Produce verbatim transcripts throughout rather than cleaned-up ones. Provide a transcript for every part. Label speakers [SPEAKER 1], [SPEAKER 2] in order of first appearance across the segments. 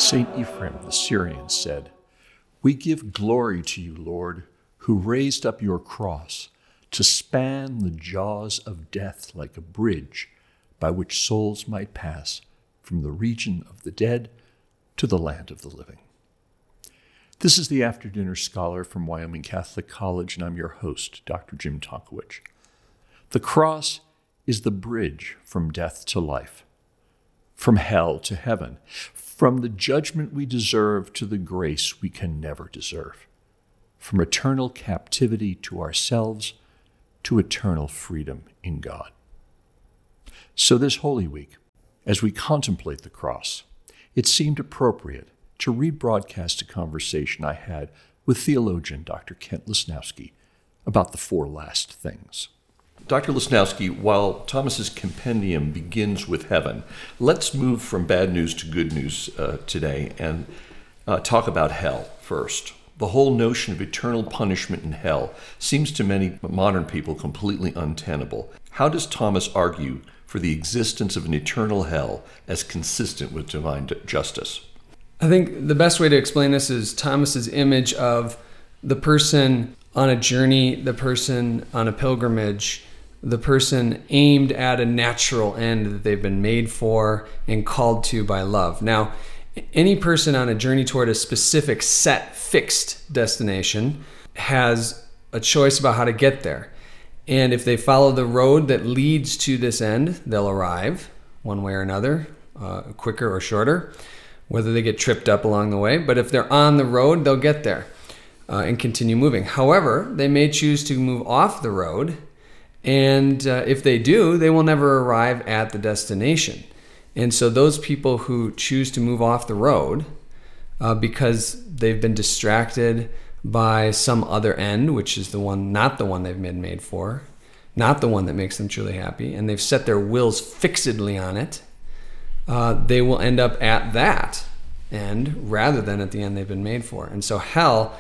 [SPEAKER 1] Saint Ephraim the Syrian said, "We give glory to you, Lord, who raised up your cross to span the jaws of death like a bridge by which souls might pass from the region of the dead to the land of the living." This is the After Dinner Scholar from Wyoming Catholic College, and I'm your host, Doctor Jim Tonkowich. The cross is the bridge from death to life, from hell to heaven, from the judgment we deserve to the grace we can never deserve, from eternal captivity to ourselves to eternal freedom in God. So this Holy Week, as we contemplate the cross, it seemed appropriate to rebroadcast a conversation I had with theologian Doctor Kent Lesnowski about the four last things. Doctor Lesnowski, while Thomas's compendium begins with heaven, let's move from bad news to good news uh, today and uh, talk about hell first. The whole notion of eternal punishment in hell seems to many modern people completely untenable. How does Thomas argue for the existence of an eternal hell as consistent with divine justice?
[SPEAKER 2] I think the best way to explain this is Thomas's image of the person on a journey, the person on a pilgrimage, the person aimed at a natural end that they've been made for and called to by love. Now, any person on a journey toward a specific set, fixed destination has a choice about how to get there. And if they follow the road that leads to this end, they'll arrive one way or another, uh, quicker or shorter, whether they get tripped up along the way. But if they're on the road, they'll get there uh, and continue moving. However, they may choose to move off the road, and uh, if they do, they will never arrive at the destination. And so those people who choose to move off the road uh, because they've been distracted by some other end, which is the one, not the one they've been made for, not the one that makes them truly happy, and they've set their wills fixedly on it, uh, they will end up at that end rather than at the end they've been made for. And so hell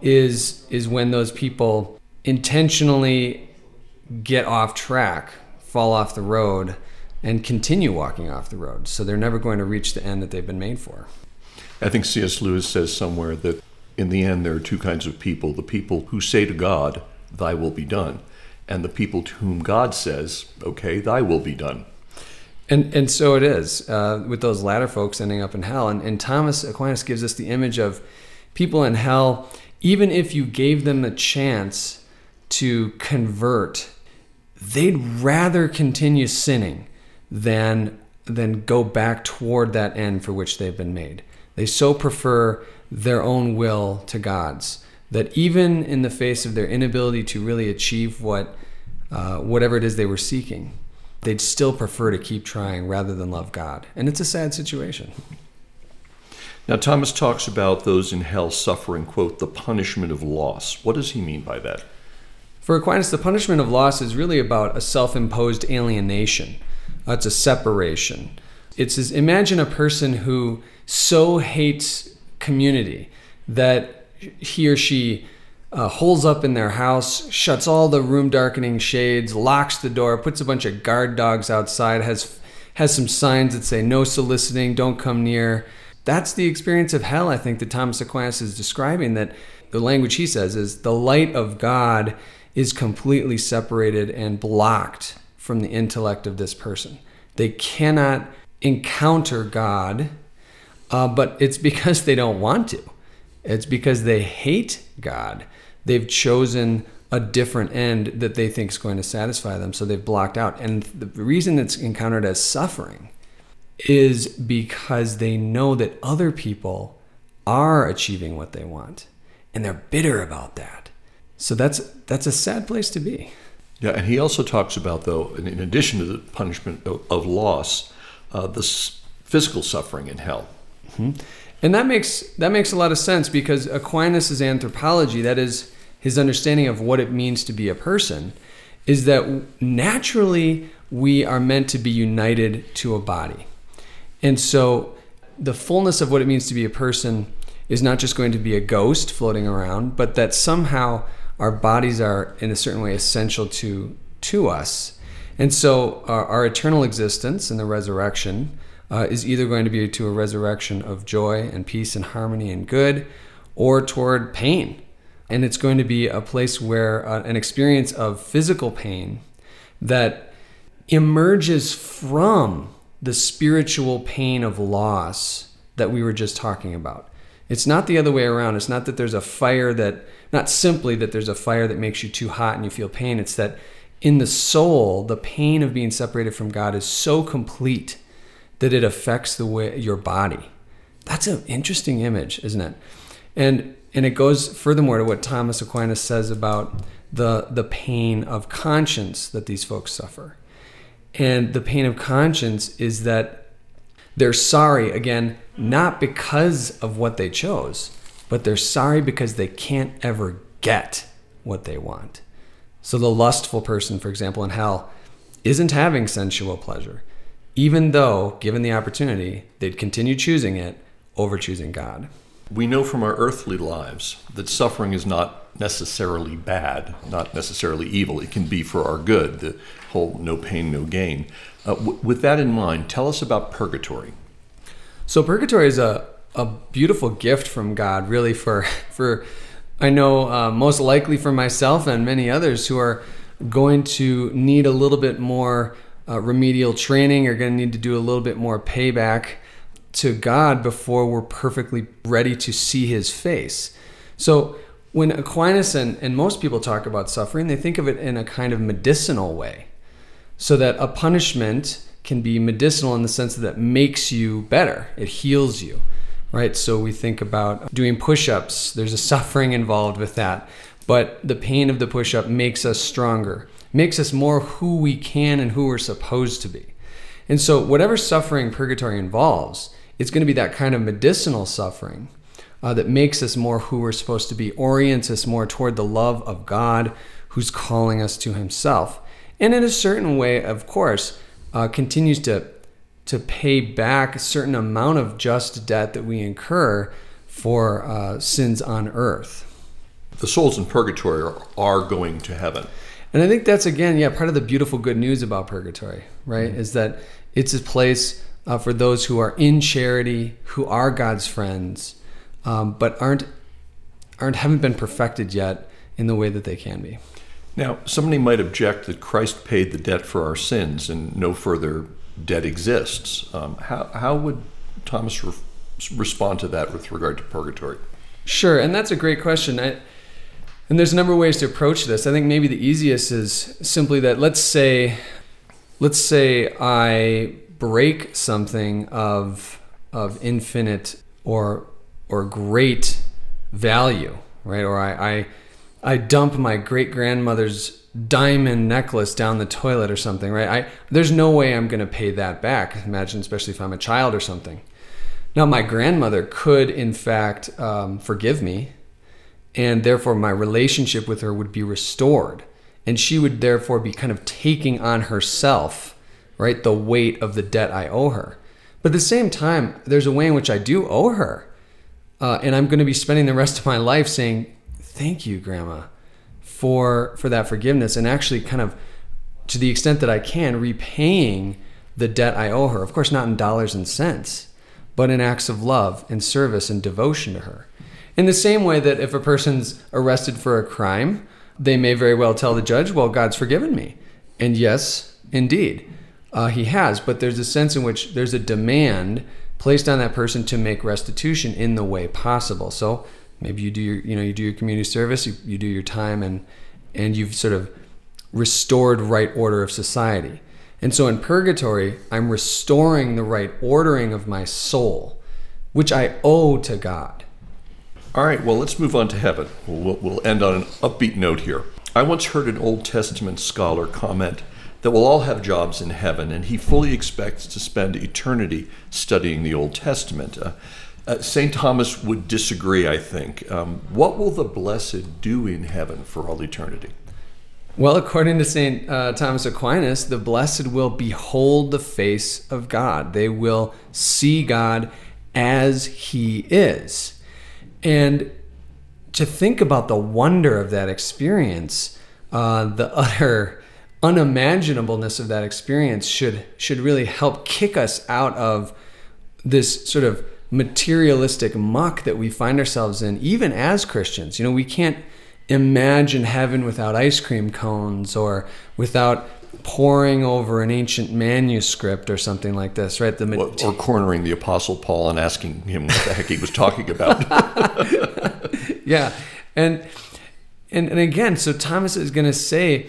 [SPEAKER 2] is is when those people intentionally get off track, fall off the road, and continue walking off the road. So they're never going to reach the end that they've been made for.
[SPEAKER 1] I think C S Lewis says somewhere that in the end there are two kinds of people: the people who say to God, "Thy will be done," and the people to whom God says, "Okay, thy will be done."
[SPEAKER 2] And and so it is uh, with those latter folks ending up in hell. And, and Thomas Aquinas gives us the image of people in hell, even if you gave them the chance to convert, they'd rather continue sinning than than go back toward that end for which they've been made. They so prefer their own will to God's that even in the face of their inability to really achieve what uh, whatever it is they were seeking, they'd still prefer to keep trying rather than love God. And it's a sad situation.
[SPEAKER 1] Now, Thomas talks about those in hell suffering, quote, the punishment of loss. What does he mean by that?
[SPEAKER 2] For Aquinas, the punishment of loss is really about a self-imposed alienation. Uh, it's a separation. It's as, imagine a person who so hates community that he or she uh, holes up in their house, shuts all the room darkening shades, locks the door, puts a bunch of guard dogs outside, has has some signs that say no soliciting, don't come near. That's the experience of hell, I think, that Thomas Aquinas is describing, that the language he says is the light of God is completely separated and blocked from the intellect of this person. They cannot encounter God, uh, but it's because they don't want to. It's because they hate God. They've chosen a different end that they think is going to satisfy them, so they've blocked out. And the reason it's encountered as suffering is because they know that other people are achieving what they want, and they're bitter about that. So that's that's a sad place to be.
[SPEAKER 1] Yeah, and he also talks about, though, in addition to the punishment of, of loss, uh, the s- physical suffering in hell.
[SPEAKER 2] Mm-hmm. And that makes that makes a lot of sense, because Aquinas' anthropology, that is his understanding of what it means to be a person, is that naturally we are meant to be united to a body. And so the fullness of what it means to be a person is not just going to be a ghost floating around, but that somehow our bodies are in a certain way essential to to us. And so our, our eternal existence and the resurrection uh, is either going to be to a resurrection of joy and peace and harmony and good, or toward pain. And it's going to be a place where uh, an experience of physical pain that emerges from the spiritual pain of loss that we were just talking about. It's not the other way around. It's not that there's a fire that, not simply that there's a fire that makes you too hot and you feel pain. It's that in the soul, the pain of being separated from God is so complete that it affects the way your body. That's an interesting image, isn't it? And and it goes furthermore to what Thomas Aquinas says about the the pain of conscience that these folks suffer. And the pain of conscience is that they're sorry, again, not because of what they chose, but they're sorry because they can't ever get what they want. So the lustful person, for example, in hell, isn't having sensual pleasure, even though, given the opportunity, they'd continue choosing it over choosing God.
[SPEAKER 1] We know from our earthly lives that suffering is not necessarily bad, not necessarily evil. It can be for our good, the whole no pain, no gain. Uh, w- with that in mind, tell us about purgatory.
[SPEAKER 2] So purgatory is a, a beautiful gift from God, really, for, for I know, uh, most likely for myself and many others who are going to need a little bit more uh, remedial training, are going to need to do a little bit more payback to God before we're perfectly ready to see his face. So when Aquinas and, and most people talk about suffering, they think of it in a kind of medicinal way. So that a punishment can be medicinal in the sense that it makes you better. It heals you, right? So we think about doing push-ups. There's a suffering involved with that. But the pain of the push-up makes us stronger, makes us more who we can and who we're supposed to be. And so whatever suffering purgatory involves, it's going to be that kind of medicinal suffering uh, that makes us more who we're supposed to be, orients us more toward the love of God who's calling us to himself. And in a certain way, of course, uh, continues to, to pay back a certain amount of just debt that we incur for uh, sins on earth.
[SPEAKER 1] The souls in purgatory are, are going to heaven.
[SPEAKER 2] And I think that's, again, yeah, part of the beautiful good news about purgatory, right? Mm-hmm. Is that it's a place uh, for those who are in charity, who are God's friends, um, but aren't aren't haven't been perfected yet in the way that they can be.
[SPEAKER 1] Now, somebody might object that Christ paid the debt for our sins and no further debt exists. Um, how how would Thomas re- respond to that with regard to purgatory?
[SPEAKER 2] Sure, and that's a great question. I, and there's a number of ways to approach this. I think maybe the easiest is simply that let's say, let's say I break something of of infinite or or great value, right? Or I I, I dump my great grandmother's diamond necklace down the toilet or something, right? I there's no way I'm going to pay that back. Imagine, especially if I'm a child or something. Now, my grandmother could, in fact, um, forgive me, and therefore my relationship with her would be restored. And she would therefore be kind of taking on herself, right, the weight of the debt I owe her. But at the same time, there's a way in which I do owe her. Uh, and I'm going to be spending the rest of my life saying, thank you, Grandma, for for that forgiveness, and actually kind of, to the extent that I can, repaying the debt I owe her. Of course, not in dollars and cents, but in acts of love and service and devotion to her. In the same way that if a person's arrested for a crime, they may very well tell the judge, well, God's forgiven me. And yes, indeed, uh, he has. But there's a sense in which there's a demand placed on that person to make restitution in the way possible. So maybe you do your, you know, you do your community service, you, you do your time, and and you've sort of restored right order of society. And so in purgatory, I'm restoring the right ordering of my soul, which I owe to God.
[SPEAKER 1] All right, well, let's move on to heaven. We'll, we'll end on an upbeat note here. I once heard an Old Testament scholar comment that we'll all have jobs in heaven, and he fully expects to spend eternity studying the Old Testament. Uh, uh, Saint Thomas would disagree, I think. Um, what will the blessed do in heaven for all eternity?
[SPEAKER 2] Well, according to Saint Uh, Thomas Aquinas, the blessed will behold the face of God. They will see God as he is. And to think about the wonder of that experience, uh, the utter unimaginableness of that experience should should really help kick us out of this sort of materialistic muck that we find ourselves in, even as Christians. You know, we can't imagine heaven without ice cream cones or without poring over an ancient manuscript or something like this, right? The
[SPEAKER 1] mat- or cornering the Apostle Paul and asking him what the heck he was talking about.
[SPEAKER 2] Yeah, and and and again, so Thomas is going to say,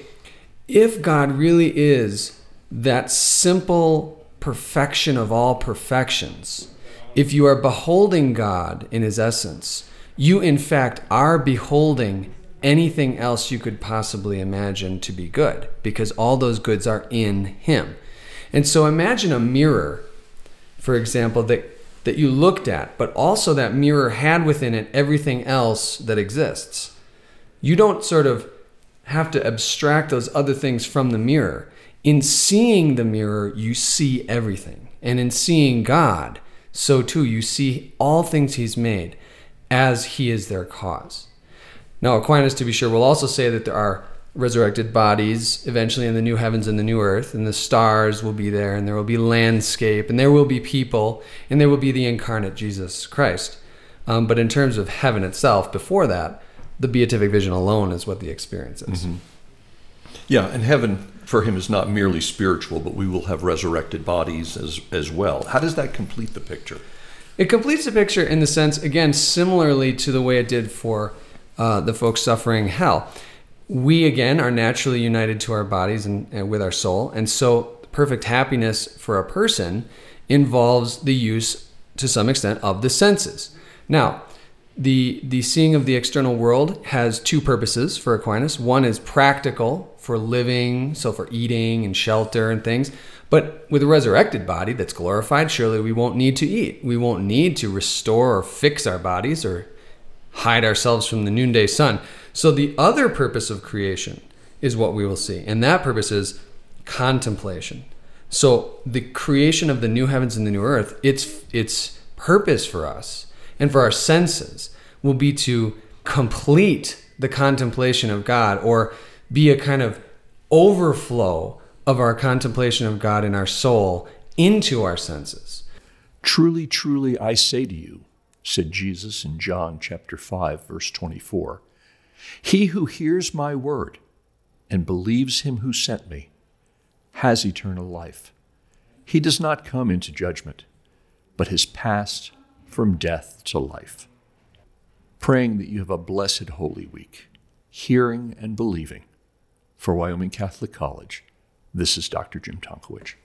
[SPEAKER 2] if God really is that simple perfection of all perfections, if you are beholding God in his essence, you in fact are beholding anything else you could possibly imagine to be good, because all those goods are in him. And so imagine a mirror, for example, that, that you looked at, but also that mirror had within it everything else that exists. You don't sort of have to abstract those other things from the mirror. In seeing the mirror, you see everything. And in seeing God, so too you see all things he's made as he is their cause. Now, Aquinas, to be sure, will also say that there are resurrected bodies eventually in the new heavens and the new earth, and the stars will be there, and there will be landscape, and there will be people, and there will be the incarnate Jesus Christ. Um, but in terms of heaven itself, before that, the beatific vision alone is what the experience is.
[SPEAKER 1] Mm-hmm. Yeah, and heaven for him is not merely spiritual, but we will have resurrected bodies as, as well. How does that complete the picture?
[SPEAKER 2] It completes the picture in the sense, again, similarly to the way it did for Uh, the folks suffering hell. We, again, are naturally united to our bodies and, and with our soul. And so perfect happiness for a person involves the use, to some extent, of the senses. Now, the, the seeing of the external world has two purposes for Aquinas. One is practical for living, so for eating and shelter and things. But with a resurrected body that's glorified, surely we won't need to eat. We won't need to restore or fix our bodies or hide ourselves from the noonday sun. So the other purpose of creation is what we will see. And that purpose is contemplation. So the creation of the new heavens and the new earth, its its purpose for us and for our senses will be to complete the contemplation of God, or be a kind of overflow of our contemplation of God in our soul into our senses.
[SPEAKER 1] Truly, truly, I say to you, said Jesus in John chapter five, verse twenty-four, he who hears my word and believes him who sent me has eternal life. He does not come into judgment, but has passed from death to life. Praying that you have a blessed Holy Week, hearing and believing. For Wyoming Catholic College, this is Doctor Jim Tonkowich.